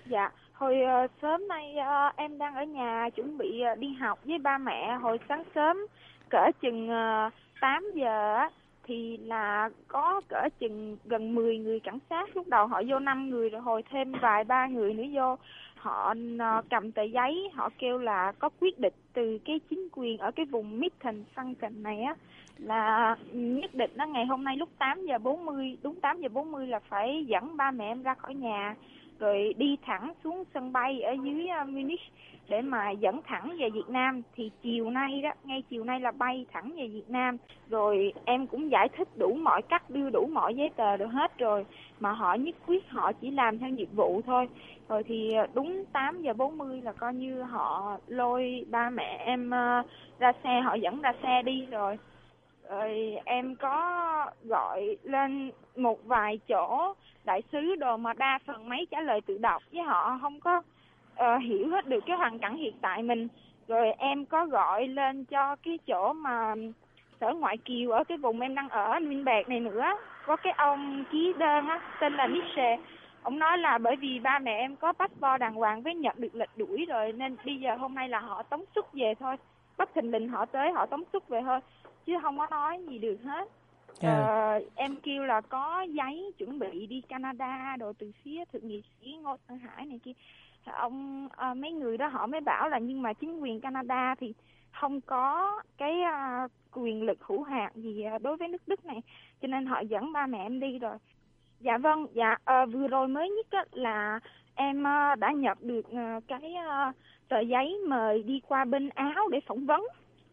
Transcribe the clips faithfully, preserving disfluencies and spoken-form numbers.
Dạ, hồi uh, sớm nay uh, em đang ở nhà chuẩn bị uh, đi học với ba mẹ. Hồi sáng sớm cỡ chừng uh, tám giờ á, thì là có cỡ chừng gần mười người cảnh sát. Lúc đầu họ vô năm người, rồi hồi thêm vài ba người nữa vô. Họ uh, cầm tờ giấy, họ kêu là có quyết định từ cái chính quyền ở cái vùng Midtown Function này á, là nhất định đó ngày hôm nay lúc tám giờ bốn mươi, đúng tám giờ bốn mươi là phải dẫn ba mẹ em ra khỏi nhà, rồi đi thẳng xuống sân bay ở dưới uh, Munich để mà dẫn thẳng về Việt Nam. Thì chiều nay đó, ngay chiều nay là bay thẳng về Việt Nam. Rồi em cũng giải thích đủ mọi cách, đưa đủ mọi giấy tờ được hết rồi, mà họ nhất quyết họ chỉ làm theo nhiệm vụ thôi. Rồi thì đúng tám giờ bốn mươi là coi như họ lôi ba mẹ em uh, ra xe, họ dẫn ra xe đi rồi. Rồi em có gọi lên một vài chỗ đại sứ đồ, mà đa phần máy trả lời tự đọc, với họ không có uh, hiểu hết được cái hoàn cảnh hiện tại mình. Rồi em có gọi lên cho cái chỗ mà sở ngoại kiều ở cái vùng em đang ở Nürnberg này nữa, có cái ông ký đơn á, tên là Nietzsche. Ông nói là bởi vì ba mẹ em có passport đàng hoàng với nhận được lệnh đuổi rồi, nên bây giờ hôm nay là họ tống xuất về thôi. Bất thình lình họ tới họ tống xuất về thôi, chứ không có nói gì được hết. Yeah. Ờ, em kêu là có giấy chuẩn bị đi Canada đồ từ phía thượng nghị sĩ Ngô Tân Hải này kia. Ông à, mấy người đó họ mới bảo là nhưng mà chính quyền Canada thì không có cái uh, quyền lực hữu hạn gì đối với nước Đức này, cho nên họ dẫn ba mẹ em đi rồi. Dạ vâng, dạ uh, vừa rồi mới nhất á, là em uh, đã nhận được uh, cái uh, tờ giấy mời đi qua bên Áo để phỏng vấn,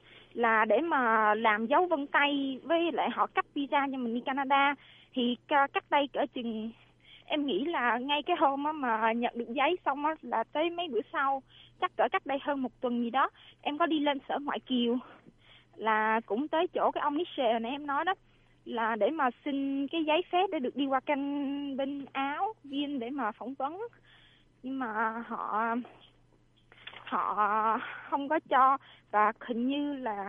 là để mà làm dấu vân tay, với lại họ cấp visa cho mình đi Canada. Thì cách đây cỡ chừng, em nghĩ là ngay cái hôm mà nhận được giấy xong á, là tới mấy bữa sau, chắc cỡ cách đây hơn một tuần gì đó, em có đi lên sở ngoại kiều, là cũng tới chỗ cái ông Nietzsche này em nói đó, là để mà xin cái giấy phép để được đi qua kênh bên Áo, Viên để mà phỏng vấn. Nhưng mà họ họ không có cho, và hình như là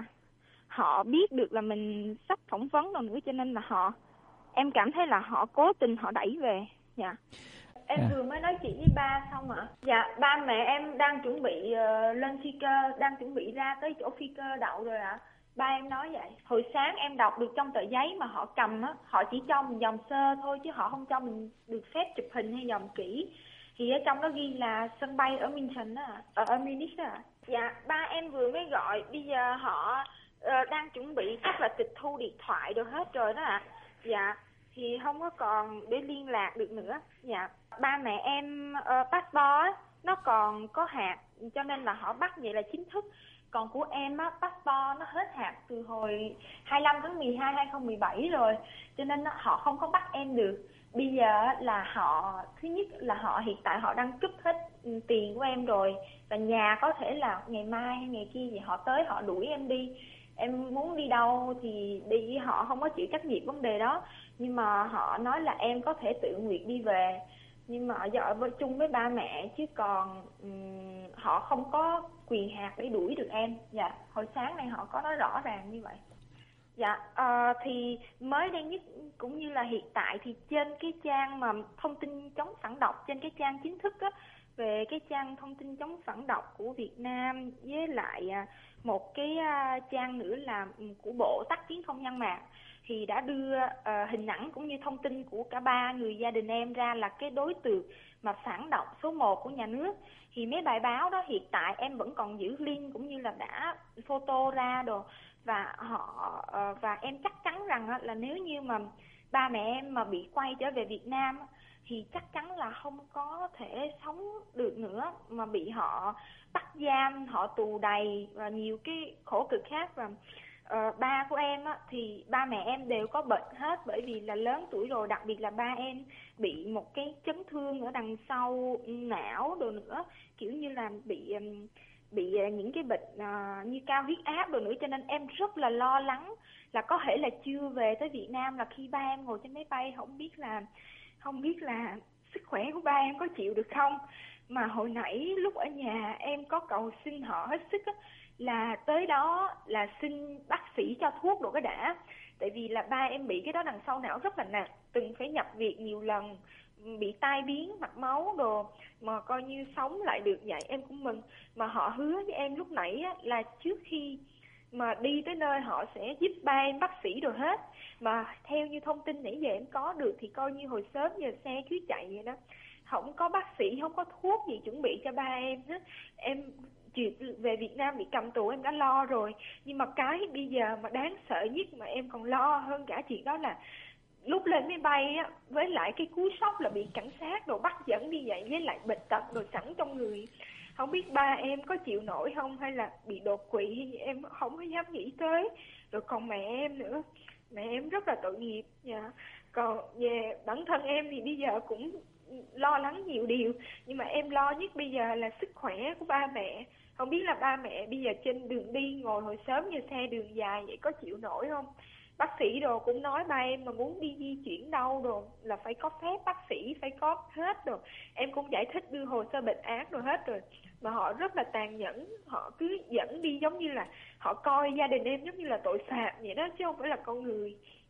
họ biết được là mình sắp phỏng vấn rồi nữa, cho nên là họ, em cảm thấy là họ cố tình họ đẩy về. Dạ. Em À. vừa mới nói chuyện với ba xong ạ. Dạ, ba mẹ em đang chuẩn bị uh, lên phi cơ, đang chuẩn bị ra tới chỗ phi cơ đậu rồi ạ. Ba em nói vậy. Hồi sáng em đọc được trong tờ giấy mà họ cầm á, họ chỉ cho mình dòng sơ thôi, chứ họ không cho mình được phép chụp hình hay dòng kỹ. Thì ở trong đó ghi là sân bay ở München đó ạ, ở, ở Munich đó ạ. Dạ, ba em vừa mới gọi, bây giờ họ uh, đang chuẩn bị chắc là tịch thu điện thoại rồi hết rồi đó ạ. Dạ, thì không có còn để liên lạc được nữa. Dạ, ba mẹ em uh, passport nó còn có hạn, cho nên là họ bắt vậy là chính thức. Còn của em á, passport nó hết hạn từ hồi hai mươi lăm tháng mười hai năm hai không một bảy rồi, cho nên nó, họ không có bắt em được. Bây giờ là họ, thứ nhất là họ hiện tại họ đang cúp hết tiền của em rồi, và nhà có thể là ngày mai hay ngày kia gì họ tới họ đuổi em đi. Em muốn đi đâu thì đi, họ không có chịu trách nhiệm vấn đề đó. Nhưng mà họ nói là em có thể tự nguyện đi về, nhưng mà do ở chung với ba mẹ, chứ còn um, họ không có quyền hạn để đuổi được em. Dạ, hồi sáng nay họ có nói rõ ràng như vậy. Dạ, uh, thì mới đây nhất cũng như là hiện tại thì trên cái trang mà thông tin chống phản độc, trên cái trang chính thức á, về cái trang thông tin chống phản độc của Việt Nam, với lại uh, một cái uh, trang nữa là của Bộ Tác chiến Không gian mạng, thì đã đưa uh, hình ảnh cũng như thông tin của cả ba người gia đình em ra là cái đối tượng mà phản động số một của nhà nước. Thì mấy bài báo đó hiện tại em vẫn còn giữ link cũng như là đã photo ra đồ, và họ uh, và em chắc chắn rằng uh, là nếu như mà ba mẹ em mà bị quay trở về Việt Nam uh, thì chắc chắn là không có thể sống được nữa, mà bị họ bắt giam, họ tù đầy và nhiều cái khổ cực khác. Và uh, ba của em á, thì ba mẹ em đều có bệnh hết, bởi vì là lớn tuổi rồi, đặc biệt là ba em bị một cái chấn thương ở đằng sau não đồ nữa, kiểu như là bị um, bị những cái bệnh uh, như cao huyết áp đồ nữa, cho nên em rất là lo lắng là có thể là chưa về tới Việt Nam, là khi ba em ngồi trên máy bay không biết là không biết là sức khỏe của ba em có chịu được không. Mà hồi nãy lúc ở nhà em có cầu xin họ hết sức á, là tới đó là xin bác sĩ cho thuốc đồ cái đã, tại vì là ba em bị cái đó đằng sau não rất là nặng, từng phải nhập viện nhiều lần, bị tai biến mạch máu đồ mà coi như sống lại được vậy em cũng mừng. Mà họ hứa với em lúc nãy á, là trước khi mà đi tới nơi họ sẽ giúp ba em bác sĩ rồi hết. Mà theo như thông tin nãy giờ em có được thì coi như hồi sớm giờ xe cứ chạy vậy đó, không có bác sĩ, không có thuốc gì chuẩn bị cho ba em hết. Em chuyện về Việt Nam bị cầm tù em đã lo rồi, nhưng mà cái bây giờ mà đáng sợ nhất mà em còn lo hơn cả chuyện đó là lúc lên máy bay á, với lại cái cú sốc là bị cảnh sát đồ bắt dẫn đi vậy, với lại bệnh tật đồ sẵn trong người, không biết ba em có chịu nổi không, hay là bị đột quỵ hay gì em không có dám nghĩ tới. Rồi còn mẹ em nữa, mẹ em rất là tội nghiệp. Dạ. Còn về bản thân em thì bây giờ cũng lo lắng nhiều điều, nhưng mà em lo nhất bây giờ là sức khỏe của ba mẹ. Không biết là ba mẹ bây giờ trên đường đi ngồi hồi sớm như xe đường dài vậy có chịu nổi không. Bác sĩ đồ cũng nói ba em mà muốn đi di chuyển đâu đồ là phải có phép bác sĩ, phải có hết rồi. Em cũng giải thích đưa hồ sơ bệnh án rồi hết rồi, mà họ rất là tàn nhẫn, họ cứ dẫn đi giống như là họ coi gia đình em giống như là tội phạm vậy đó, chứ không phải là con người.